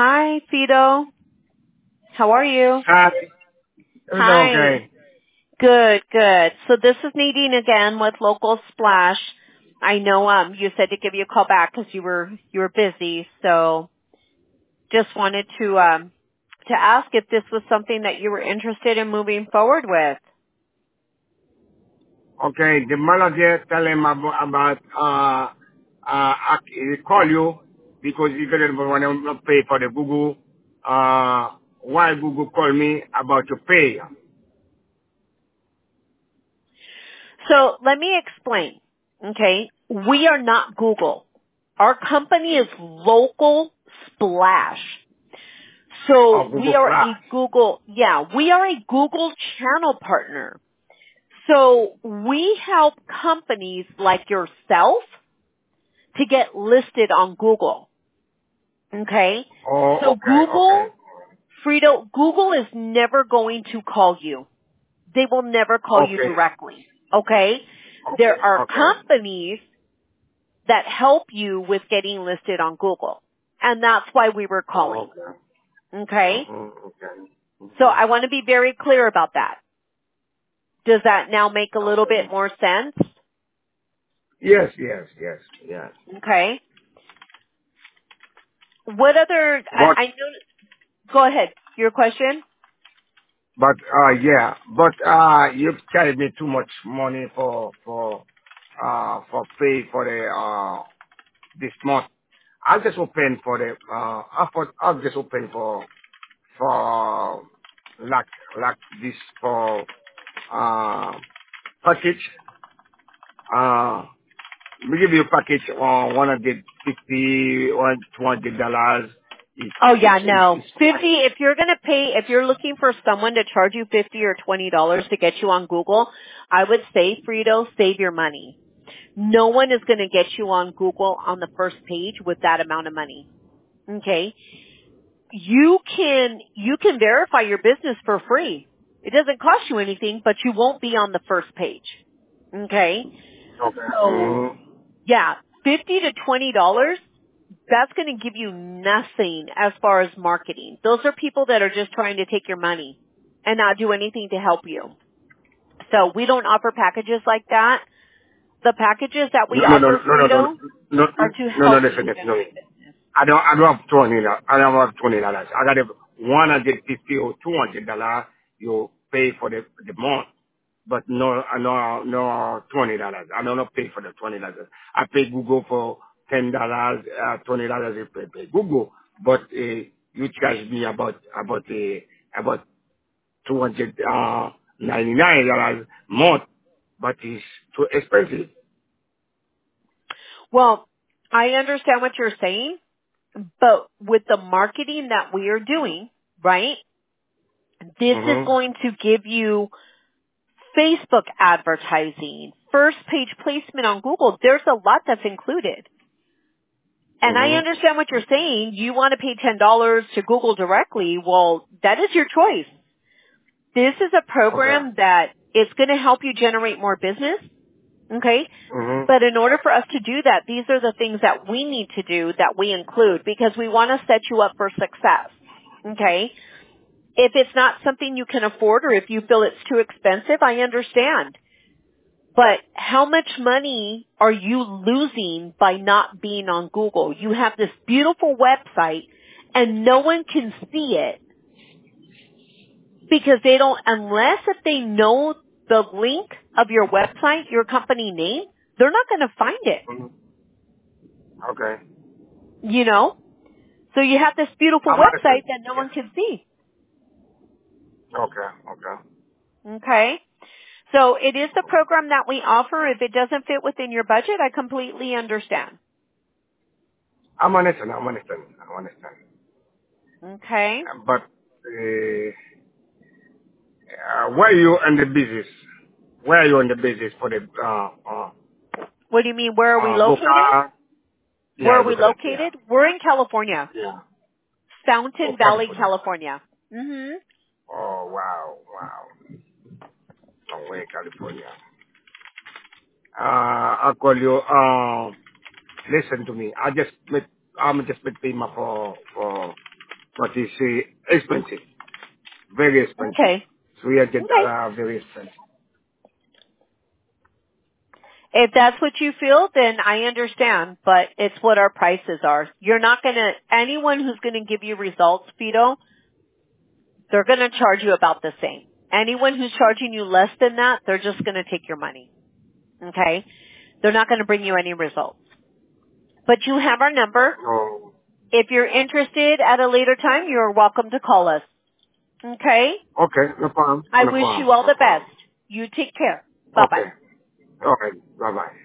Hi, Fido. How are you? Hi. Everything Hi. okay? Good, good. So this is Nadine again with Local Splash. I know you said to give you a call back because you were busy. So just wanted to ask if this was something that you were interested in moving forward with. Okay, the manager tell him about he call you because he didn't want to pay for the Google. Why Google call me about to pay? So let me explain. Okay, we are not Google. Our company is Local Splash. Oh, So we Google are Plus. we are a Google channel partner. So we help companies like yourself to get listed on Google. Okay? Oh, So okay. Google is never going to call you. They will never call you Okay. directly. Okay? There Okay. are Okay. companies that help you with getting listed on Google. And that's why we were calling. Okay. Okay? Okay. So I want to be very clear about that. Does that now make a little Okay. bit more sense? Yes, yes, yes, yes. Okay. What other, But I know, go ahead. Your question? you charge me too much money for pay for the this month. I'll just open for the I'll just open for like this for uh package. We give you a package on $150 or $200. Oh yeah, no. It's 50, fine. if you're looking for someone to charge you 50 or $20 to get you on Google, I would say, Frito, save your money. No one is going to get you on Google on the first page with that amount of money. Okay? You can verify your business for free. It doesn't cost you anything, but you won't be on the first page. Okay? Okay. So, yeah, 50 to $20, that's going to give you nothing as far as marketing. Those are people that are just trying to take your money and not do anything to help you. So we don't offer packages like that. The packages that we No, no, no, offer, no, no, no, Frito, no, are to no, no, help you listen, listen, no. generate business. I don't have $20. I don't have $20. I got $150 or $200. You pay for the month, but no $20. I don't pay for the $20. I pay Google for $10, $20. You pay Google, but you charge me about $299 month, but it's too expensive. Well, I understand what you're saying, but with the marketing that we are doing, right, this is Mm-hmm. going to give you Facebook advertising, first page placement on Google. There's a lot that's included. And I Mm-hmm. understand what you're saying. You want to pay $10 to Google directly. Well, that is your choice. This is a Okay. program that is going to help you generate more business. Okay? Mm-hmm. But in order for us to do that, these are the things that we need to do that we include because we want to set you up for success. Okay? If it's not something you can afford or if you feel it's too expensive, I understand. But how much money are you losing by not being on Google? You have this beautiful website and no one can see it because they don't, unless if they know the link of your website, your company name, they're not going to find it, Mm-hmm. Okay. you know? So you have this beautiful I'm website understand. that no one Yeah. can see. Okay. Okay. Okay? So it is the program that we offer. If it doesn't fit within your budget, I completely understand. I'm understand. I'm understand. I'm understand. Okay? But where are you in the business? Where are you in the business for the What do you mean, where are we located? Boca? Where Yeah, are we Boca. Yeah. located? We're in California. Yeah. Oh, Fountain Valley, California. California. Hmm. Oh, wow. Wow. Somewhere in California. I'll call you. Listen to me. I'm just paying my for but it's expensive, very expensive. Okay. $300 Okay. very expensive. If that's what you feel, then I understand, but it's what our prices are. You're not gonna, anyone who's gonna give you results, Fido, they're gonna charge you about the same. Anyone who's charging you less than that, they're just gonna take your money. Okay? They're not gonna bring you any results. But you have our number. Oh, If you're interested at a later time, you're welcome to call us. Okay? okay, no problem. I No wish problem. you all No the problem. best. You take care. Bye bye. Okay. Okay. Bye bye.